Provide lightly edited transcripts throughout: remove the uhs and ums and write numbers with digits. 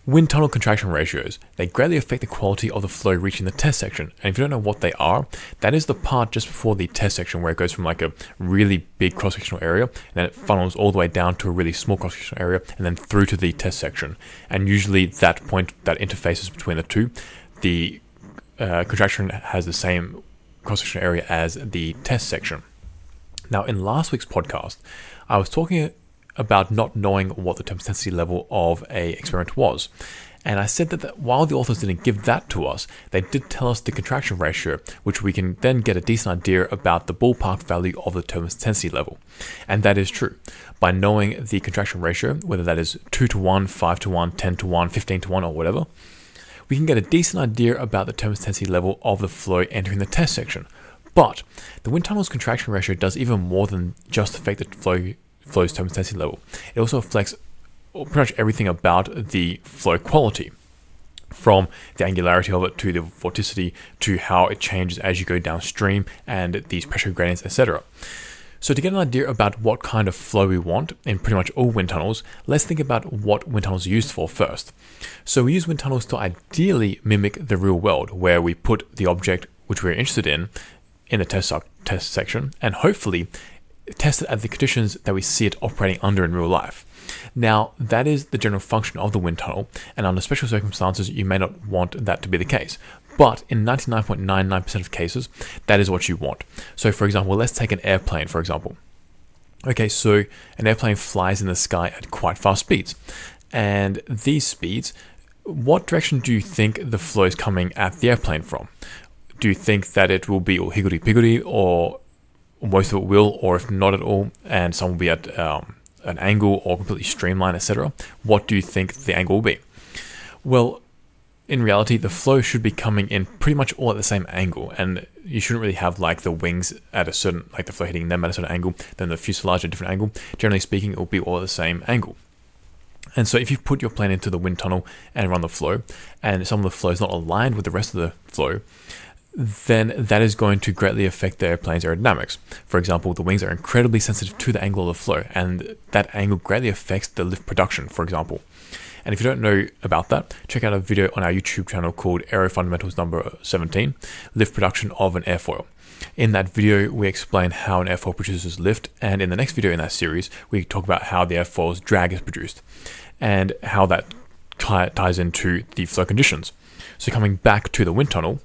Wind tunnel contraction ratios, they greatly affect the quality of the flow reaching the test section. And if you don't know what they are, that is the part just before the test section where it goes from like a really big cross-sectional area, and then it funnels all the way down to a really small cross-sectional area, and then through to the test section. And usually that point that interfaces between the two, the contraction has the same cross-sectional area as the test section. Now, in last week's podcast, I was talking about not knowing what the thermal intensity level of a experiment was. And I said that while the authors didn't give that to us, they did tell us the contraction ratio, which we can then get a decent idea about the ballpark value of the thermal intensity level. And that is true. By knowing the contraction ratio, whether that is 2 to 1, 5 to 1, 10 to 1, 15 to 1, or whatever, we can get a decent idea about the thermal intensity level of the flow entering the test section. But the wind tunnel's contraction ratio does even more than just affect the flow's thermal intensity level. It also affects pretty much everything about the flow quality, from the angularity of it to the vorticity to how it changes as you go downstream and these pressure gradients, etc. So to get an idea about what kind of flow we want in pretty much all wind tunnels, let's think about what wind tunnels are used for first. So we use wind tunnels to ideally mimic the real world, where we put the object which we're interested in the test section, and hopefully test it at the conditions that we see it operating under in real life. Now, that is the general function of the wind tunnel, and under special circumstances, you may not want that to be the case. But in 99.99% of cases, that is what you want. So, for example, let's take an airplane, for example. Okay, so an airplane flies in the sky at quite fast speeds. And these speeds, what direction do you think the flow is coming at the airplane from? Do you think that it will be all higgledy-piggledy, or most of it will, or if not at all, and some will be at an angle or completely streamlined, etc.? What do you think the angle will be? Well, in reality, the flow should be coming in pretty much all at the same angle, and you shouldn't really have like the wings at a certain, like the flow hitting them at a certain angle, then the fuselage at a different angle. Generally speaking, it will be all at the same angle. And so if you put your plane into the wind tunnel and run the flow, and some of the flow is not aligned with the rest of the flow, then that is going to greatly affect the airplane's aerodynamics. For example, the wings are incredibly sensitive to the angle of the flow, and that angle greatly affects the lift production, for example. And if you don't know about that, check out a video on our YouTube channel called Aero Fundamentals number 17, Lift Production of an Airfoil. In that video, we explain how an airfoil produces lift, and in the next video in that series, we talk about how the airfoil's drag is produced, and how that ties into the flow conditions. So coming back to the wind tunnel,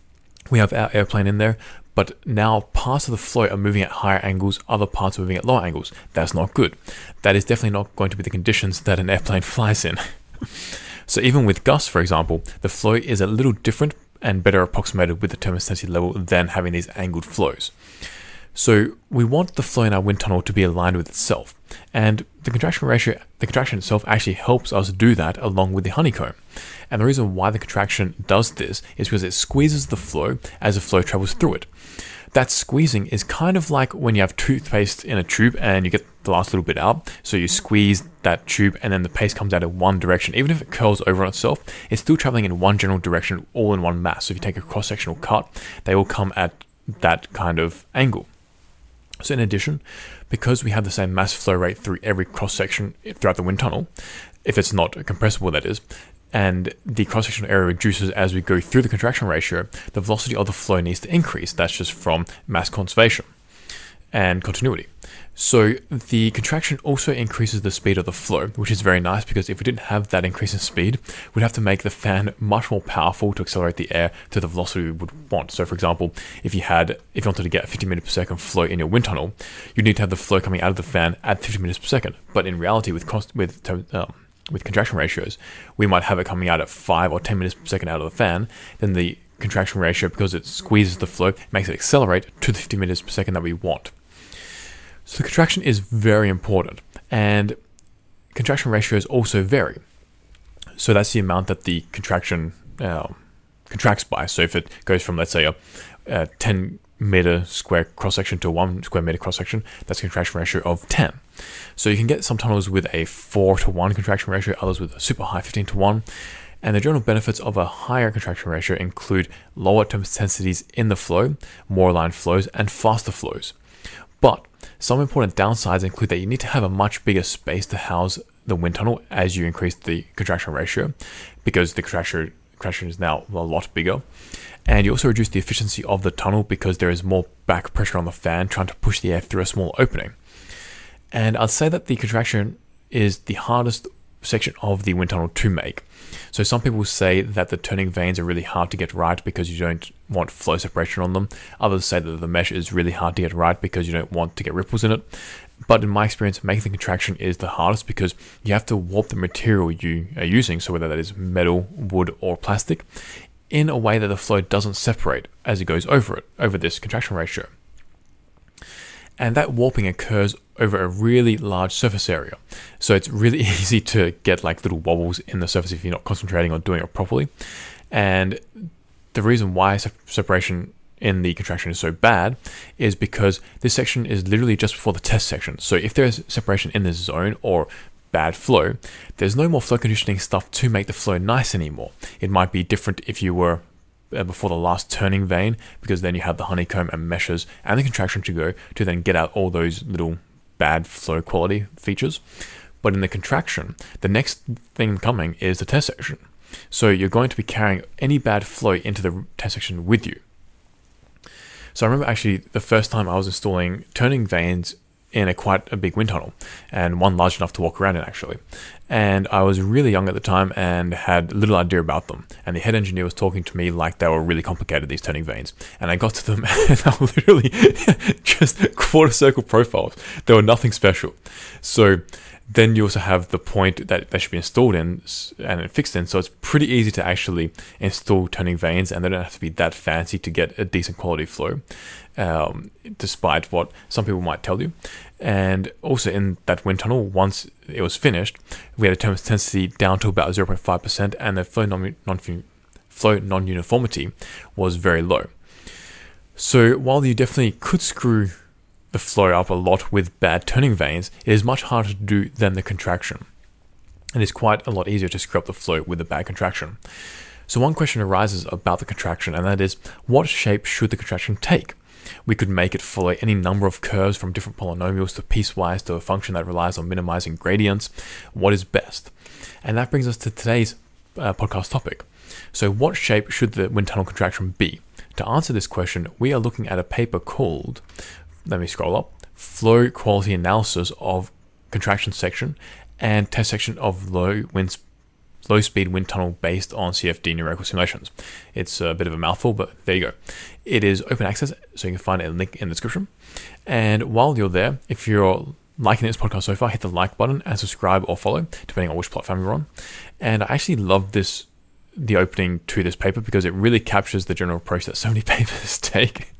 we have our airplane in there, but now parts of the flow are moving at higher angles, other parts are moving at lower angles. That's not good. That is definitely not going to be the conditions that an airplane flies in. So even with gusts, for example, the flow is a little different and better approximated with the thermal intensity level than having these angled flows. So we want the flow in our wind tunnel to be aligned with itself, and the contraction itself actually helps us do that along with the honeycomb. And the reason why the contraction does this is because it squeezes the flow as the flow travels through it. That squeezing is kind of like when you have toothpaste in a tube and you get the last little bit out. So you squeeze that tube and then the paste comes out in one direction. Even if it curls over on itself, it's still traveling in one general direction, all in one mass. So if you take a cross-sectional cut, they will come at that kind of angle. So in addition, because we have the same mass flow rate through every cross-section throughout the wind tunnel, if it's not compressible, that is, and the cross-sectional area reduces as we go through the contraction ratio, the velocity of the flow needs to increase. That's just from mass conservation and continuity. So the contraction also increases the speed of the flow, which is very nice, because if we didn't have that increase in speed, we'd have to make the fan much more powerful to accelerate the air to the velocity we would want. So for example, if you wanted to get a 50 meters per second flow in your wind tunnel, you'd need to have the flow coming out of the fan at 50 meters per second. But in reality, with contraction ratios, we might have it coming out at 5 or 10 meters per second out of the fan. Then the contraction ratio, because it squeezes the flow, makes it accelerate to the 50 meters per second that we want. So contraction is very important, and contraction ratios also vary. So that's the amount that the contraction contracts by. So if it goes from, let's say, a 10 meter square cross-section to a 1 square meter cross-section, that's a contraction ratio of 10. So you can get some tunnels with a 4-to-1 contraction ratio, others with a super high 15-to-1. And the general benefits of a higher contraction ratio include lower thermal intensities in the flow, more aligned flows, and faster flows. But some important downsides include that you need to have a much bigger space to house the wind tunnel as you increase the contraction ratio, because the contraction is now a lot bigger. And you also reduce the efficiency of the tunnel because there is more back pressure on the fan trying to push the air through a small opening. And I'd say that the contraction is the hardest section of the wind tunnel to make. So some people say that the turning vanes are really hard to get right because you don't want flow separation on them. Others say that the mesh is really hard to get right because you don't want to get ripples in it. But in my experience, making the contraction is the hardest because you have to warp the material you are using, so whether that is metal, wood, or plastic, in a way that the flow doesn't separate as it goes over this contraction ratio. And that warping occurs over a really large surface area. So it's really easy to get like little wobbles in the surface if you're not concentrating on doing it properly. And the reason why separation in the contraction is so bad is because this section is literally just before the test section. So if there's separation in this zone or bad flow, there's no more flow conditioning stuff to make the flow nice anymore. It might be different if you were before the last turning vane, because then you have the honeycomb and meshes and the contraction to go to then get out all those little bad flow quality features. But in the contraction, the next thing coming is the test section. So you're going to be carrying any bad flow into the test section with you. So I remember actually the first time I was installing turning vanes in quite a big wind tunnel, and one large enough to walk around in actually. And I was really young at the time and had little idea about them. And the head engineer was talking to me like they were really complicated, these turning vanes. And I got to them and they were literally just quarter circle profiles. They were nothing special. So then you also have the point that they should be installed in and fixed in. So it's pretty easy to actually install turning vanes, and they don't have to be that fancy to get a decent quality flow, despite what some people might tell you. And also in that wind tunnel, once it was finished, we had a thermal intensity down to about 0.5%, and the flow non-uniformity was very low. So while you definitely could screw the flow up a lot with bad turning vanes, it is much harder to do than the contraction. It is quite a lot easier to screw up the flow with a bad contraction. So one question arises about the contraction, and that is, what shape should the contraction take? We could make it follow any number of curves from different polynomials to piecewise to a function that relies on minimizing gradients. What is best? And that brings us to today's podcast topic. So what shape should the wind tunnel contraction be? To answer this question, we are looking at a paper called, let me scroll up, Flow Quality Analysis of Contraction Section and Test Section of Low Speed Wind Tunnel based on CFD numerical simulations. It's a bit of a mouthful, but there you go. It is open access, so you can find a link in the description. And while you're there, if you're liking this podcast so far, hit the like button and subscribe or follow, depending on which platform you're on. And I actually love the opening to this paper because it really captures the general approach that so many papers take.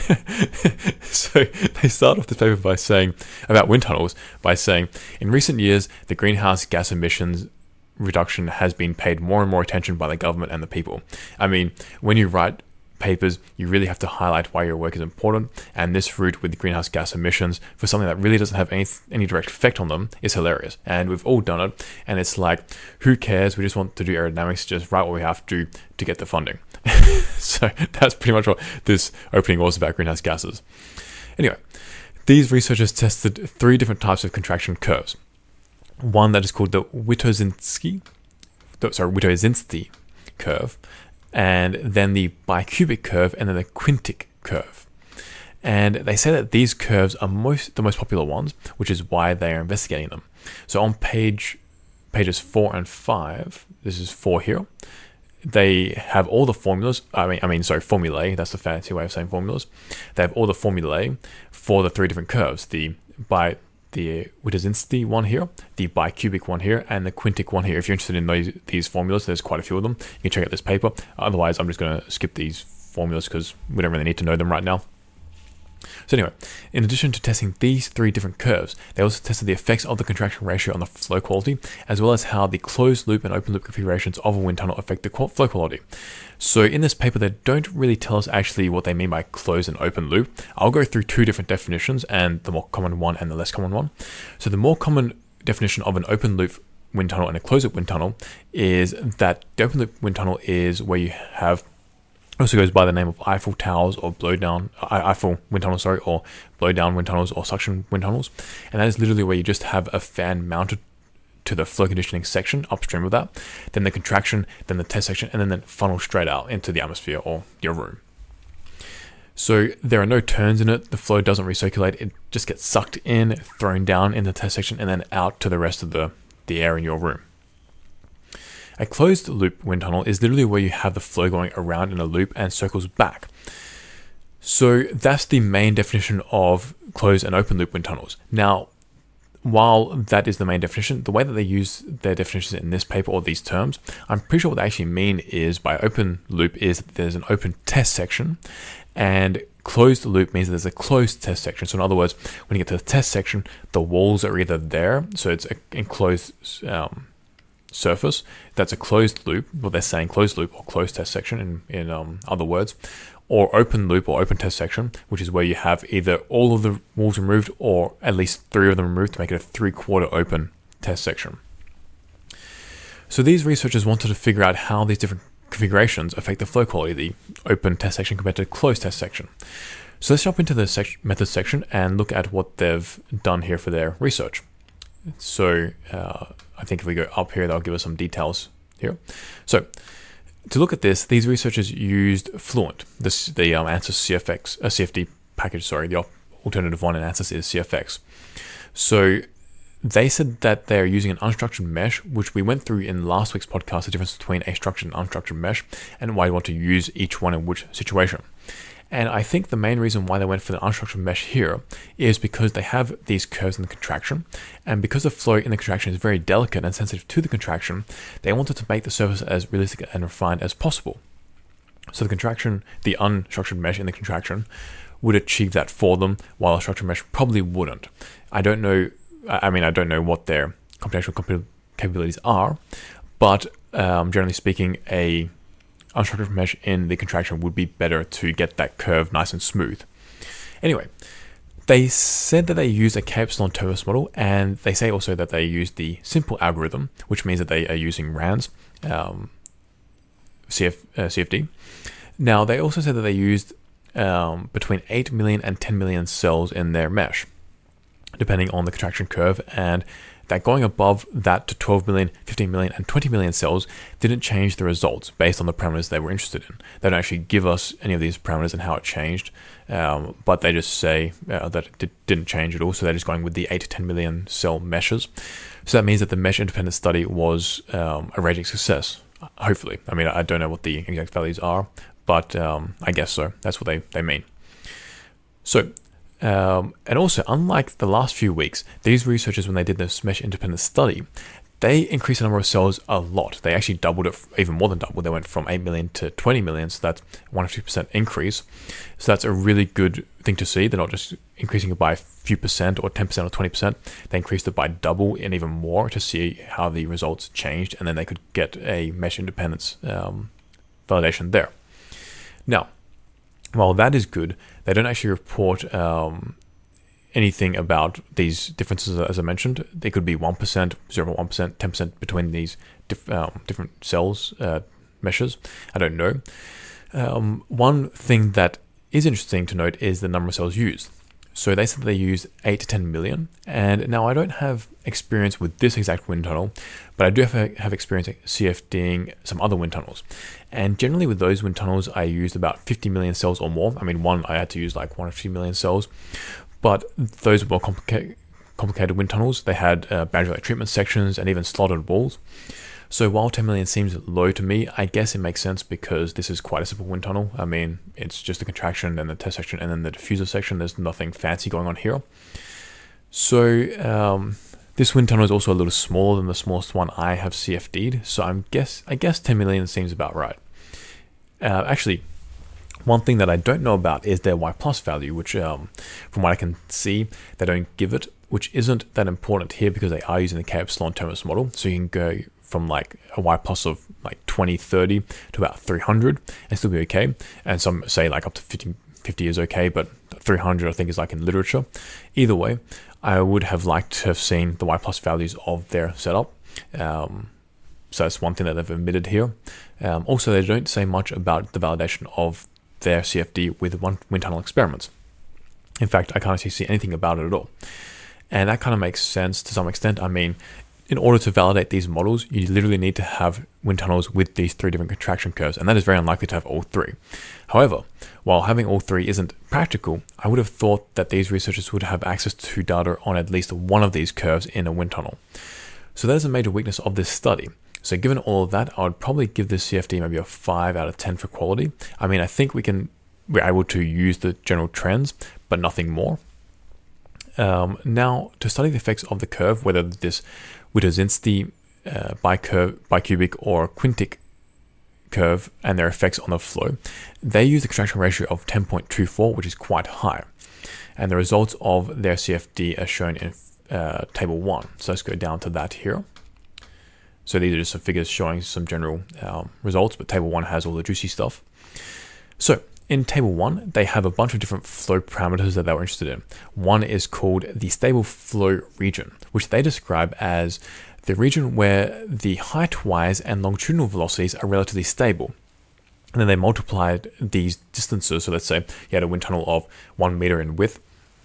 So they start off this paper by saying, about wind tunnels, by saying, in recent years, the greenhouse gas emissions reduction has been paid more and more attention by the government and the people. I mean, when you write papers, you really have to highlight why your work is important, and this route with the greenhouse gas emissions for something that really doesn't have any direct effect on them is hilarious. And we've all done it, and it's like, who cares? We just want to do aerodynamics, just write what we have to get the funding. So that's pretty much what this opening was about greenhouse gases. Anyway, these researchers tested 3 different types of contraction curves. One that is called the Witoszynski curve, and then the bicubic curve, and then the quintic curve. And they say that these curves are the most popular ones, which is why they are investigating them. So on pages 4 and 5, this is 4 here, they have all the formulas, formulae, that's the fancy way of saying formulas. They have all the formulae for the 3 different curves, the Witoszynski one here, the bicubic one here, and the quintic one here. If you're interested in these formulas, there's quite a few of them. You can check out this paper. Otherwise, I'm just going to skip these formulas because we don't really need to know them right now. So anyway, in addition to testing these 3 different curves, they also tested the effects of the contraction ratio on the flow quality, as well as how the closed loop and open loop configurations of a wind tunnel affect the flow quality. So in this paper, they don't really tell us actually what they mean by closed and open loop. I'll go through 2 different definitions, and the more common one and the less common one. So the more common definition of an open loop wind tunnel and a closed loop wind tunnel is that the open loop wind tunnel is where you have, also goes by the name of Eiffel towers or Eiffel wind tunnels, or blow down wind tunnels or suction wind tunnels. And that is literally where you just have a fan mounted to the flow conditioning section upstream of that, then the contraction, then the test section, and then funnel straight out into the atmosphere or your room. So there are no turns in it. The flow doesn't recirculate. It just gets sucked in, thrown down in the test section, and then out to the rest of the air in your room. A closed loop wind tunnel is literally where you have the flow going around in a loop and circles back. So that's the main definition of closed and open loop wind tunnels. Now, while that is the main definition, the way that they use their definitions in this paper or these terms, I'm pretty sure what they actually mean is by open loop is that there's an open test section, and closed loop means that there's a closed test section. So in other words, when you get to the test section, the walls are either there, so it's an enclosed surface. That's a closed loop, what they're saying, closed loop or closed test section in other words, or open loop or open test section, which is where you have either all of the walls removed or at least 3 of them removed to make it a 3/4 open test section. So these researchers wanted to figure out how these different configurations affect the flow quality, the open test section compared to closed test section. So let's jump into the methods section and look at what they've done here for their research. So I think if we go up here, they'll give us some details here. So to look at this, these researchers used Fluent, the ANSYS CFD package. The alternative one in ANSYS is CFX. So they said that they're using an unstructured mesh, which we went through in last week's podcast, the difference between a structured and unstructured mesh, and why you want to use each one in which situation. And I think the main reason why they went for the unstructured mesh here is because they have these curves in the contraction, and because the flow in the contraction is very delicate and sensitive to the contraction, they wanted to make the surface as realistic and refined as possible. So the contraction, the unstructured mesh in the contraction, would achieve that for them, while a structured mesh probably wouldn't. I don't know what their computational capabilities are, but generally speaking, a unstructured mesh in the contraction would be better to get that curve nice and smooth. Anyway, they said that they use a K-epsilon Toews model, and they say also that they use the simple algorithm, which means that they are using RANS, CFD. Now, they also said that they used between 8 million and 10 million cells in their mesh, depending on the contraction curve, and that going above that to 12 million, 15 million, and 20 million cells didn't change the results based on the parameters they were interested in. They don't actually give us any of these parameters and how it changed, but they just say that it didn't change at all, so they're just going with the 8 to 10 million cell meshes. So that means that the mesh-independent study was a raging success, hopefully. I mean, I don't know what the exact values are, but I guess so. That's what they mean. So, and also, unlike the last few weeks, these researchers, when they did this mesh-independent study, they increased the number of cells a lot. They actually doubled it, even more than doubled. They went from 8 million to 20 million, so that's 150% increase. So that's a really good thing to see. They're not just increasing it by a few percent or 10% or 20%. They increased it by double and even more to see how the results changed, and then they could get a mesh independence validation there. Now, while that is good, they don't actually report anything about these differences, as I mentioned. They could be 1%, 0.1%, 10% between these different cells, meshes. I don't know. One thing that is interesting to note is the number of cells used. So they said they used 8 to 10 million. And now I don't have experience with this exact wind tunnel, but I do have experience CFDing some other wind tunnels. And generally with those wind tunnels, I used about 50 million cells or more. I mean, one I had to use like 150 million cells, but those were more complicated wind tunnels. They had boundary layer treatment sections and even slotted walls. So while 10 million seems low to me, I guess it makes sense because this is quite a simple wind tunnel. I mean, it's just the contraction and the test section and then the diffuser section. There's nothing fancy going on here. So this wind tunnel is also a little smaller than the smallest one I have CFD'd. So I guess 10 million seems about right. Actually, one thing that I don't know about is their Y plus value, which from what I can see, they don't give it, which isn't that important here because they are using the K-epsilon Toews model. So you can go from like a Y plus of like 20, 30 to about 300 and still be okay. And some say like up to 50 is okay, but 300 I think is like in literature. Either way, I would have liked to have seen the Y plus values of their setup. So that's one thing that they've omitted here. Also, they don't say much about the validation of their CFD with wind tunnel experiments. In fact, I can't actually see anything about it at all. And that kind of makes sense to some extent. I mean, in order to validate these models, you literally need to have wind tunnels with these 3 different contraction curves, and that is very unlikely to have all 3. However, while having all 3 isn't practical, I would have thought that these researchers would have access to data on at least one of these curves in a wind tunnel. So that is a major weakness of this study. So given all of that, I would probably give this CFD maybe a 5 out of 10 for quality. I mean, I think we're able to use the general trends, but nothing more. Now, to study the effects of the curve, whether this Witoszynski bicubic or quintic curve and their effects on the flow, they use a contraction ratio of 10.24, which is quite high. And the results of their CFD are shown in table 1. So let's go down to that here. So these are just some figures showing some general results, but table 1 has all the juicy stuff. So in table 1, they have a bunch of different flow parameters that they were interested in. One is called the stable flow region, which they describe as the region where the height-wise and longitudinal velocities are relatively stable. And then they multiplied these distances. So let's say you had a wind tunnel of 1 meter in width,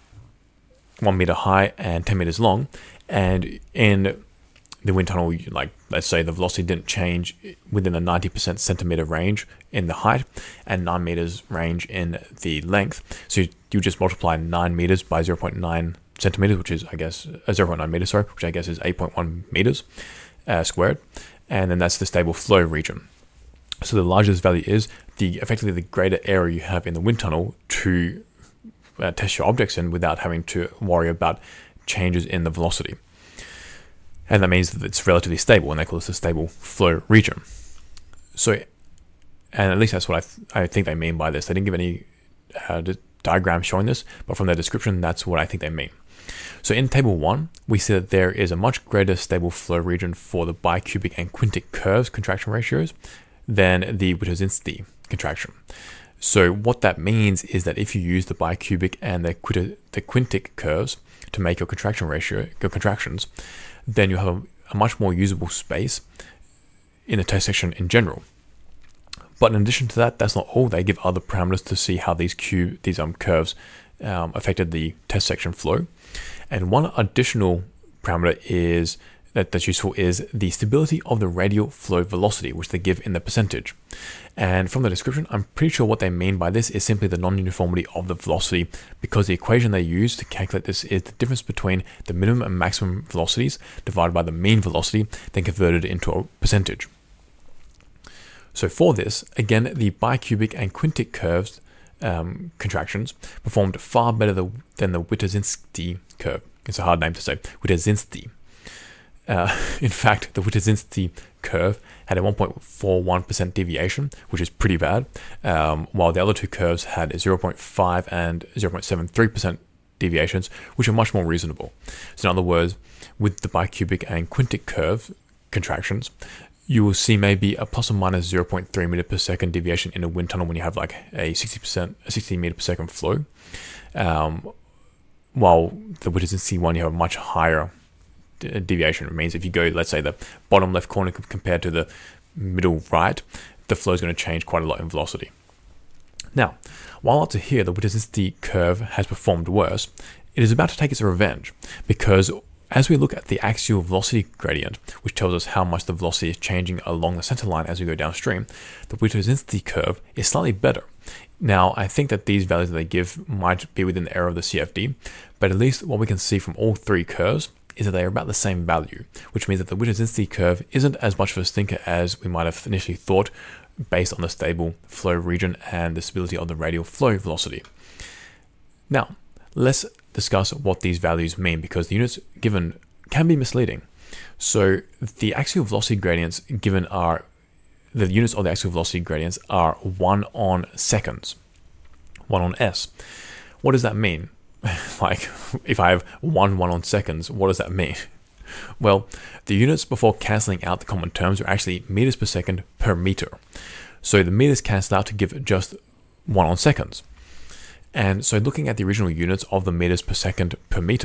1 meter high, and 10 meters long. And in the wind tunnel, like let's say the velocity didn't change within the 90% centimeter range in the height and 9 meters range in the length. So you just multiply 9 meters by 0.9 centimeters, which is, I guess, 0.9 meters, sorry, which I guess is 8.1 meters squared. And then that's the stable flow region. So the larger this value is, effectively the greater area you have in the wind tunnel to test your objects in without having to worry about changes in the velocity. And that means that it's relatively stable, and they call this the stable flow region. So, and at least that's what I think they mean by this. They didn't give any diagram showing this, but from their description, that's what I think they mean. So in table 1, we see that there is a much greater stable flow region for the bicubic and quintic curves contraction ratios than the Witoszynski contraction. So what that means is that if you use the bicubic and the quintic curves to make your contraction ratio, your contractions, then you have a much more usable space in the test section in general. But in addition to that, that's not all. They give other parameters to see how these curves affected the test section flow. And one additional parameter is that's useful is the stability of the radial flow velocity, which they give in the percentage. And from the description, I'm pretty sure what they mean by this is simply the non-uniformity of the velocity, because the equation they use to calculate this is the difference between the minimum and maximum velocities divided by the mean velocity, then converted into a percentage. So for this, again, the bicubic and quintic curves contractions performed far better than the Witoszynski curve. It's a hard name to say, Witoszynski. In fact, the Witoszynski curve had a 1.41% deviation, which is pretty bad, while the other two curves had a 0.5 and 0.73% deviations, which are much more reasonable. So in other words, with the bicubic and quintic curve contractions, you will see maybe a plus or minus 0.3 meter per second deviation in a wind tunnel when you have like a 60 meter per second flow, while the Witoszynski one, you have a much higher deviation. It means if you go, let's say, the bottom left corner compared to the middle right, the flow is going to change quite a lot in velocity. Now, while up to here, the Witoszynski curve has performed worse, it is about to take its revenge, because as we look at the axial velocity gradient, which tells us how much the velocity is changing along the center line as we go downstream, the Witoszynski curve is slightly better. Now, I think that these values that they give might be within the error of the CFD, but at least what we can see from all three curves is that they are about the same value, which means that the Witoszynski curve isn't as much of a stinker as we might have initially thought based on the stable flow region and the stability of the radial flow velocity. Now, let's discuss what these values mean, because the units given can be misleading. So the axial velocity gradients given are, the units of the axial velocity gradients are 1 on seconds, 1 on s. What does that mean? Like, if I have 1 on seconds, what does that mean? Well, the units before cancelling out the common terms are actually meters per second per meter. So the meters cancel out to give just 1 on seconds. And so looking at the original units of the meters per second per meter,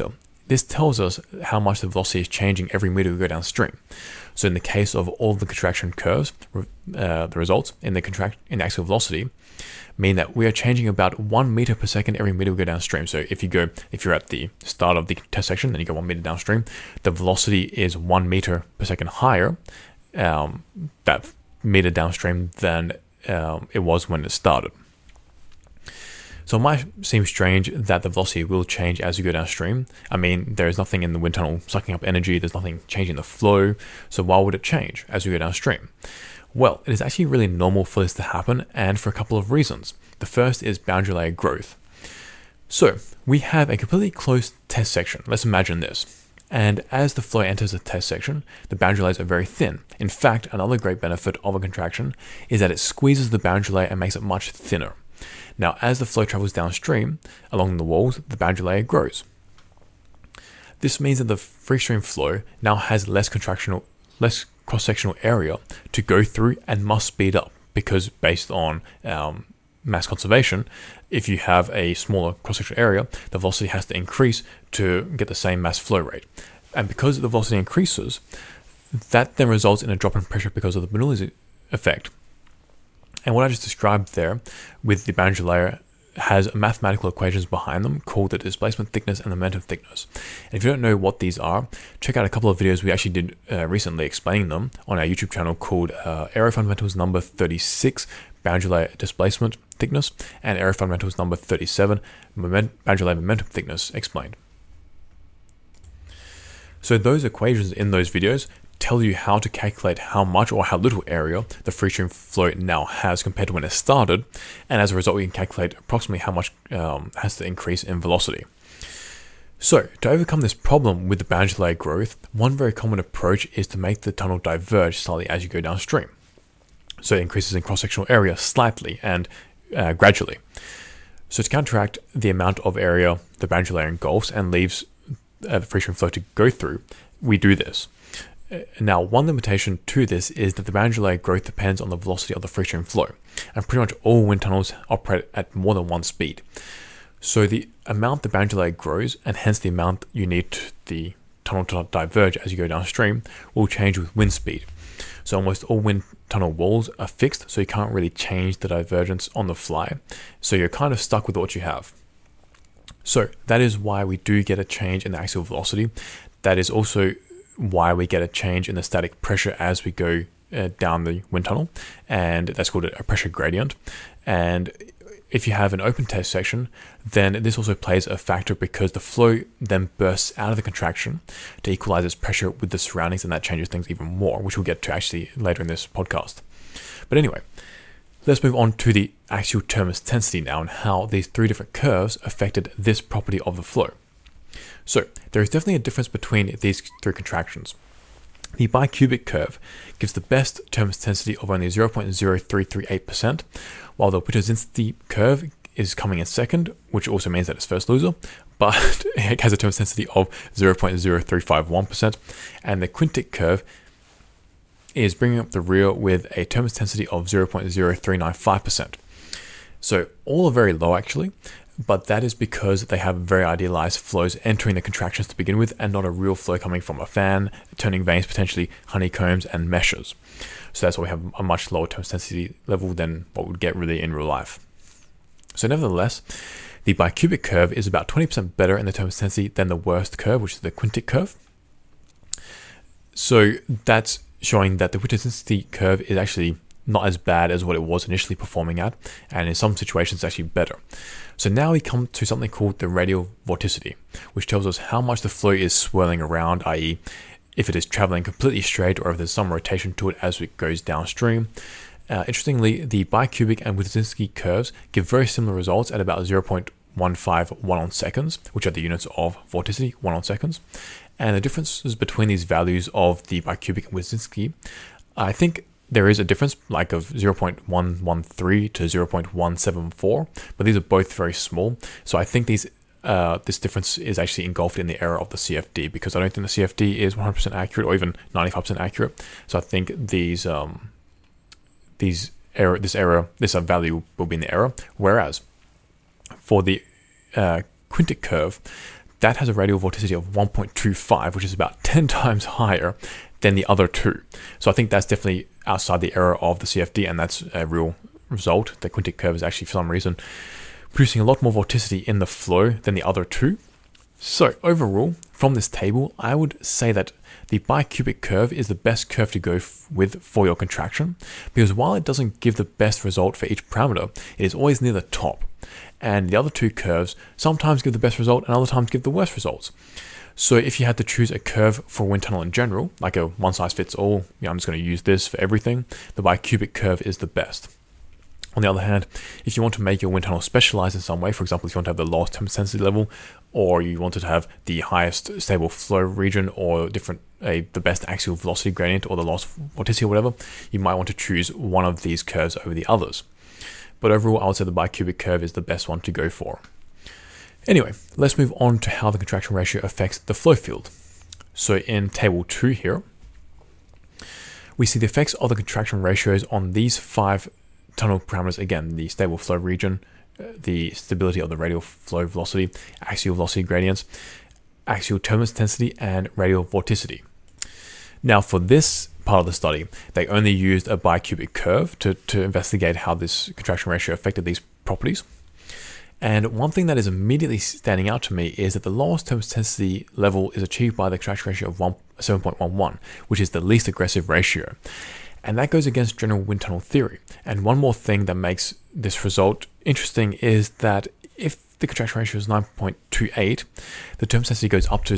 this tells us how much the velocity is changing every meter we go downstream. So in the case of all the contraction curves, the results in the axial velocity mean that we are changing about 1 meter per second every meter we go downstream. So if you're at the start of the test section, then you go 1 meter downstream, the velocity is 1 meter per second higher, that meter downstream than it was when it started. So it might seem strange that the velocity will change as you go downstream. I mean, there is nothing in the wind tunnel sucking up energy, there's nothing changing the flow, so why would it change as you go downstream? Well, it is actually really normal for this to happen, and for a couple of reasons. The first is boundary layer growth. So, we have a completely closed test section. Let's imagine this. And as the flow enters the test section, the boundary layers are very thin. In fact, another great benefit of a contraction is that it squeezes the boundary layer and makes it much thinner. Now, as the flow travels downstream along the walls, the boundary layer grows. This means that the free stream flow now has less cross-sectional area to go through and must speed up, because based on mass conservation, if you have a smaller cross-sectional area, the velocity has to increase to get the same mass flow rate. And because the velocity increases, that then results in a drop in pressure because of the Bernoulli's effect. And what I just described there with the boundary layer has mathematical equations behind them called the displacement thickness and the momentum thickness. And if you don't know what these are, check out a couple of videos we actually did recently explaining them on our YouTube channel called Aero Fundamentals number 36, boundary layer displacement thickness, and Aero Fundamentals number 37, boundary layer momentum thickness explained. So those equations in those videos tell you how to calculate how much or how little area the free stream flow now has compared to when it started, and as a result we can calculate approximately how much has to increase in velocity. So to overcome this problem with the boundary layer growth, one very common approach is to make the tunnel diverge slightly as you go downstream. So it increases in cross-sectional area slightly and gradually. So to counteract the amount of area the boundary layer engulfs and leaves the free stream flow to go through, we do this. Now, one limitation to this is that the boundary layer growth depends on the velocity of the free stream flow, and pretty much all wind tunnels operate at more than one speed. So the amount the boundary layer grows, and hence the amount you need the tunnel to diverge as you go downstream, will change with wind speed. So almost all wind tunnel walls are fixed, so you can't really change the divergence on the fly. So you're kind of stuck with what you have. So that is why we do get a change in the axial velocity. That is also why we get a change in the static pressure as we go down the wind tunnel, and that's called a pressure gradient. And if you have an open test section, then this also plays a factor because the flow then bursts out of the contraction to equalize its pressure with the surroundings, and that changes things even more, which we'll get to actually later in this podcast. But anyway, let's move on to the axial turbulence tensity now and how these three different curves affected this property of the flow. So there is definitely a difference between these three contractions. The bicubic curve gives the best turbulence tensity of only 0.0338%, while the Witoszynski curve is coming in second, which also means that it's first loser, but it has a turbulence density of 0.0351%, and the Quintic curve is bringing up the rear with a turbulence density of 0.0395%. So all are very low actually, but that is because they have very idealized flows entering the contractions to begin with, and not a real flow coming from a fan, turning vanes, potentially honeycombs and meshes. So that's why we have a much lower turbulence density level than what we'd get really in real life. So nevertheless, the bicubic curve is about 20% better in the turbulence density than the worst curve, which is the Quintic curve. So that's showing that the Witoszynski curve is actually not as bad as what it was initially performing at, and in some situations actually better. So now we come to something called the radial vorticity, which tells us how much the flow is swirling around, i.e. if it is traveling completely straight or if there's some rotation to it as it goes downstream. Interestingly, the bicubic and Witoszynski curves give very similar results at about 0.15 1 seconds, which are the units of vorticity, 1 seconds. And the differences between these values of the bicubic and Witoszynski, I think there is a difference like of 0.113 to 0.174, but these are both very small. So I think this difference is actually engulfed in the error of the CFD, because I don't think the CFD is 100% accurate or even 95% accurate. So I think this value will be in the error. Whereas for the Quintic curve, that has a radial vorticity of 1.25, which is about 10 times higher than the other two. So I think that's definitely outside the error of the CFD, and that's a real result. The quintic curve is actually, for some reason, producing a lot more vorticity in the flow than the other two. So overall, from this table, I would say that the bicubic curve is the best curve to go with for your contraction, because while it doesn't give the best result for each parameter, it is always near the top. And the other two curves sometimes give the best result and other times give the worst results. So if you had to choose a curve for a wind tunnel in general, like a one-size-fits-all, I'm just going to use this for everything, the bicubic curve is the best. On the other hand, if you want to make your wind tunnel specialized in some way, for example, if you want to have the lowest temperature intensity level, or you wanted to have the highest stable flow region, or the best axial velocity gradient, or the lowest vorticity or whatever, you might want to choose one of these curves over the others. But overall, I would say the bicubic curve is the best one to go for. Anyway, let's move on to how the contraction ratio affects the flow field. So in table 2 here, we see the effects of the contraction ratios on these 5 tunnel parameters. Again, the stable flow region, the stability of the radial flow velocity, axial velocity gradients, axial turbulence intensity, and radial vorticity. Now for this part of the study, they only used a bicubic curve to investigate how this contraction ratio affected these properties. And one thing that is immediately standing out to me is that the lowest turbulence intensity level is achieved by the contraction ratio of 7.11, which is the least aggressive ratio. And that goes against general wind tunnel theory. And one more thing that makes this result interesting is that if the contraction ratio is 9.28, the turbulence intensity goes up to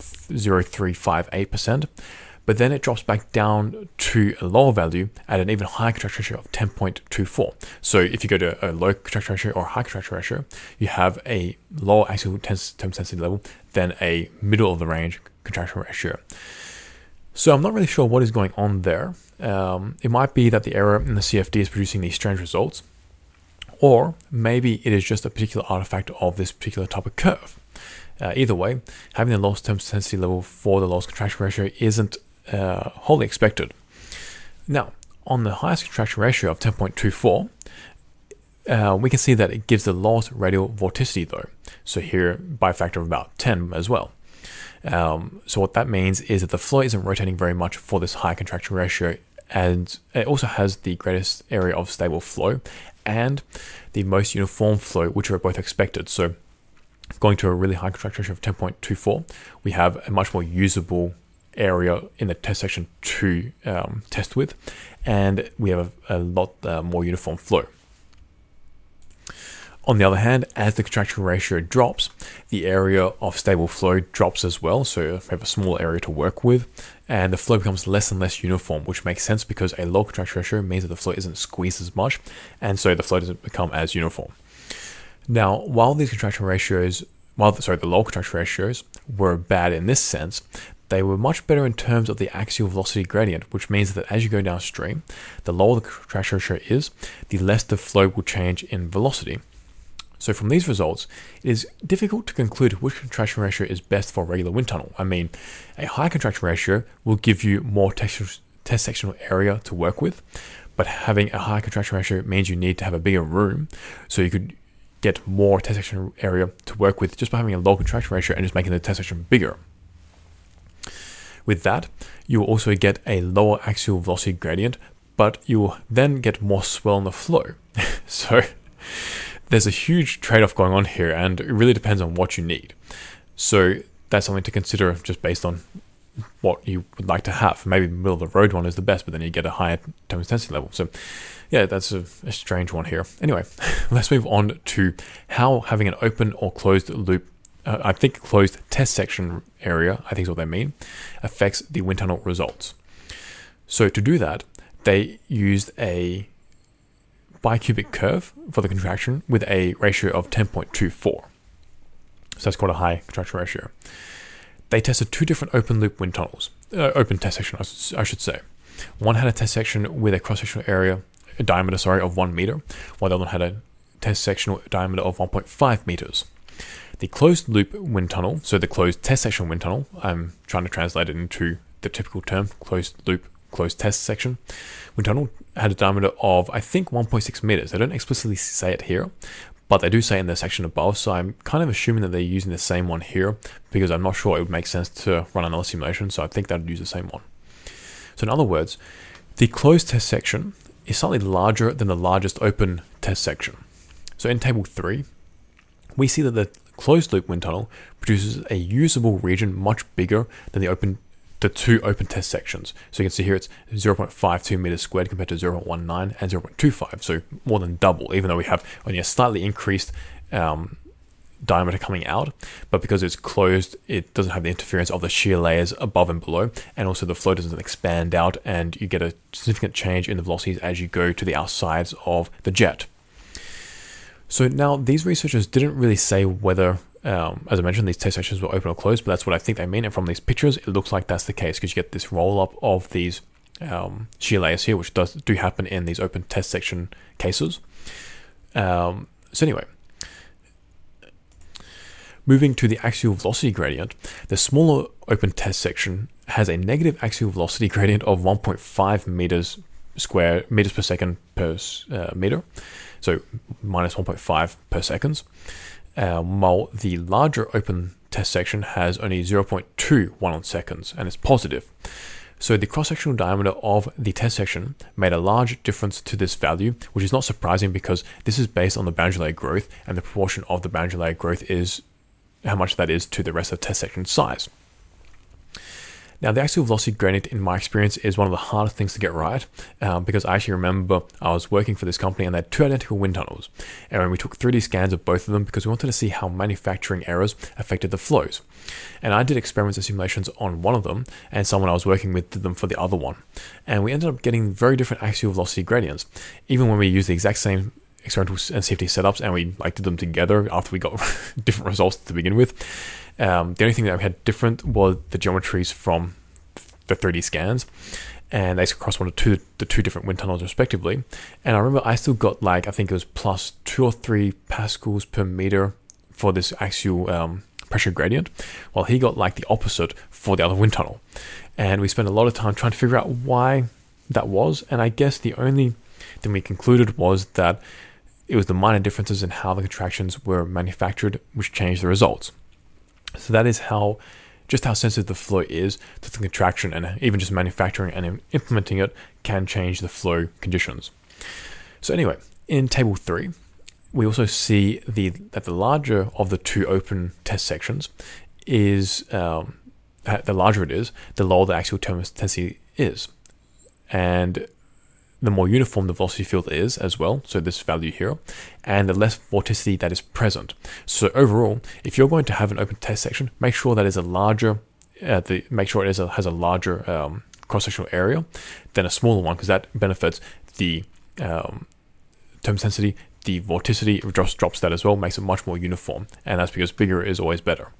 0.0358%, but then it drops back down to a lower value at an even higher contraction ratio of 10.24. So if you go to a low contraction ratio or a high contraction ratio, you have a lower axial turbulence intensity level than a middle of the range contraction ratio. So I'm not really sure what is going on there. It might be that the error in the CFD is producing these strange results, or maybe it is just a particular artifact of this particular type of curve. Either way, having the lowest turbulence intensity level for the lowest contraction ratio isn't wholly expected. Now, on the highest contraction ratio of 10.24, we can see that it gives the lowest radial vorticity though. So here by a factor of about 10 as well. So what that means is that the flow isn't rotating very much for this high contraction ratio, and it also has the greatest area of stable flow and the most uniform flow, which are both expected. So going to a really high contraction ratio of 10.24, we have a much more usable area in the test section to test with, and we have a lot more uniform flow. On the other hand, as the contraction ratio drops, the area of stable flow drops as well, so we have a small area to work with, and the flow becomes less and less uniform, which makes sense because a low contraction ratio means that the flow isn't squeezed as much, and so the flow doesn't become as uniform. Now, while the low contraction ratios were bad in this sense, they were much better in terms of the axial velocity gradient, which means that as you go downstream, the lower the contraction ratio is, the less the flow will change in velocity. So from these results, it is difficult to conclude which contraction ratio is best for a regular wind tunnel. I mean, a high contraction ratio will give you more test sectional area to work with, but having a high contraction ratio means you need to have a bigger room, so you could get more test section area to work with just by having a low contraction ratio and just making the test section bigger. With that, you will also get a lower axial velocity gradient, but you will then get more swell in the flow. So there's a huge trade-off going on here, and it really depends on what you need. So that's something to consider just based on what you would like to have. Maybe the middle of the road one is the best, but then you get a higher turbulence intensity level. So yeah, that's a strange one here. Anyway, let's move on to how having an open or closed loop, I think closed test section area, I think is what they mean, affects the wind tunnel results. So to do that, they used a bicubic curve for the contraction with a ratio of 10.24. So that's quite a high contraction ratio. They tested 2 different open loop wind tunnels, open test section, I should say. One had a test section with a cross-sectional area, a diameter, of 1 meter, while the other one had a test sectional diameter of 1.5 meters. The closed loop wind tunnel, so the closed test section wind tunnel, I'm trying to translate it into the typical term, closed loop, closed test section wind tunnel, had a diameter of, I think, 1.6 meters. They don't explicitly say it here, but they do say in the section above, so I'm kind of assuming that they're using the same one here because I'm not sure it would make sense to run another simulation, so I think they'd use the same one. So in other words, the closed test section is slightly larger than the largest open test section. So in table 3, we see that the closed loop wind tunnel produces a usable region much bigger than the two open test sections. So you can see here it's 0.52 meters squared compared to 0.19 and 0.25, so more than double, even though we have only a slightly increased diameter coming out, but because it's closed, it doesn't have the interference of the shear layers above and below, and also the flow doesn't expand out, and you get a significant change in the velocities as you go to the outsides of the jet. So now these researchers didn't really say whether, as I mentioned, these test sections were open or closed, but that's what I think they mean, and from these pictures, it looks like that's the case, because you get this roll-up of these shear layers here, which do happen in these open test section cases. So anyway, moving to the axial velocity gradient, the smaller open test section has a negative axial velocity gradient of 1.5 meters per second per meter, so minus 1.5 per seconds, while the larger open test section has only 0.21 seconds, and it's positive. So the cross-sectional diameter of the test section made a large difference to this value, which is not surprising because this is based on the boundary layer growth, and the proportion of the boundary layer growth is how much that is to the rest of the test section size. Now, the axial velocity gradient, in my experience, is one of the hardest things to get right, because I actually remember I was working for this company and they had two identical wind tunnels, and we took 3D scans of both of them because we wanted to see how manufacturing errors affected the flows. And I did experiments and simulations on one of them, and someone I was working with did them for the other one, and we ended up getting very different axial velocity gradients, even when we used the exact same experimental and safety setups and we did them together after we got different results to begin with. The only thing that we had different was the geometries from the 3D scans, and they corresponded to the two different wind tunnels respectively. And I remember I still got I think it was plus 2 or 3 pascals per meter for this axial pressure gradient, while he got the opposite for the other wind tunnel. And we spent a lot of time trying to figure out why that was, and I guess the only thing we concluded was that it was the minor differences in how the contractions were manufactured which changed the results. So that is just how sensitive the flow is to the contraction, and even just manufacturing and implementing it can change the flow conditions. So anyway, in table 3, we also see that the larger of the two open test sections is, the larger it is, the lower the axial tensity is. And the more uniform the velocity field is as well, so this value here, and the less vorticity that is present. So overall, if you're going to have an open test section, make sure that is a larger, has a larger cross-sectional area than a smaller one, because that benefits the term density. The vorticity drops that as well, makes it much more uniform, and that's because bigger is always better.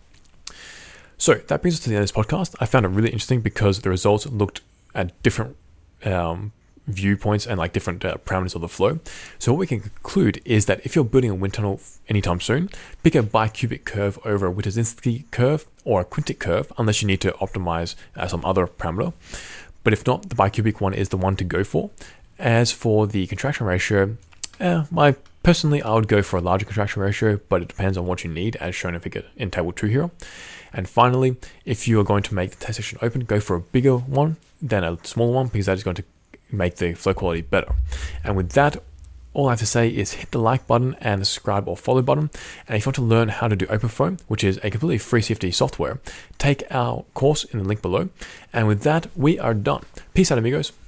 So that brings us to the end of this podcast. I found it really interesting because the results looked at different viewpoints and different parameters of the flow. So what we can conclude is that if you're building a wind tunnel anytime soon, pick a bicubic curve over a Witowzinski curve or a quintic curve, unless you need to optimize some other parameter. But if not, the bicubic one is the one to go for. As for the contraction ratio, personally, I would go for a larger contraction ratio, but it depends on what you need, as shown in table 2 here. And finally, if you are going to make the test section open, go for a bigger one than a smaller one, because that is going to make the flow quality better. And with that, all I have to say is hit the like button and the subscribe or follow button. And if you want to learn how to do OpenFlow, which is a completely free CFD software, take our course in the link below. And with that, we are done. Peace out, amigos.